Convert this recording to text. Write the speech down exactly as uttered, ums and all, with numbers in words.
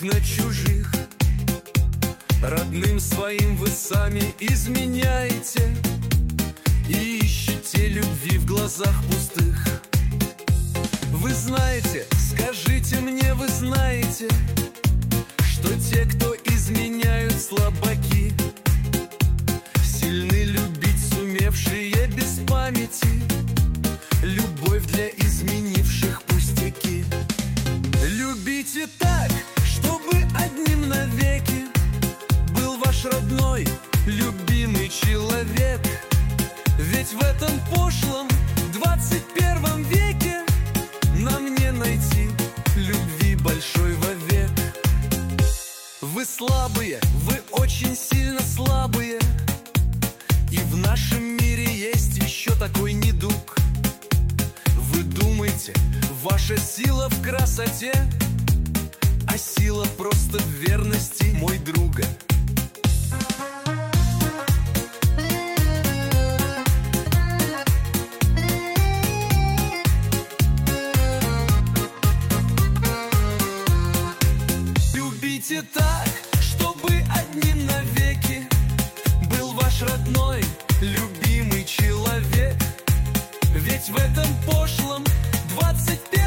на чужих. Родным своим вы сами изменяете и ищете любви в глазах пустых. Вы знаете, скажите мне, вы знаете, что те, кто изменяют, слабаки, сильны любить сумевшие без памяти. Любовь для изменивших пустяки. Любите так, чтобы одним навеки был ваш родной, любимый человек. Ведь в этом пошлом двадцать первом веке нам не найти любви большой вовек. Вы слабые, вы очень сильно слабые, и в нашем мире есть еще такой недуг. Вы думаете, ваша сила в красоте, а сила просто в верности, мой друг. Любите так, чтобы одним навеки был ваш родной, любимый человек. Ведь в этом пошлом двадцать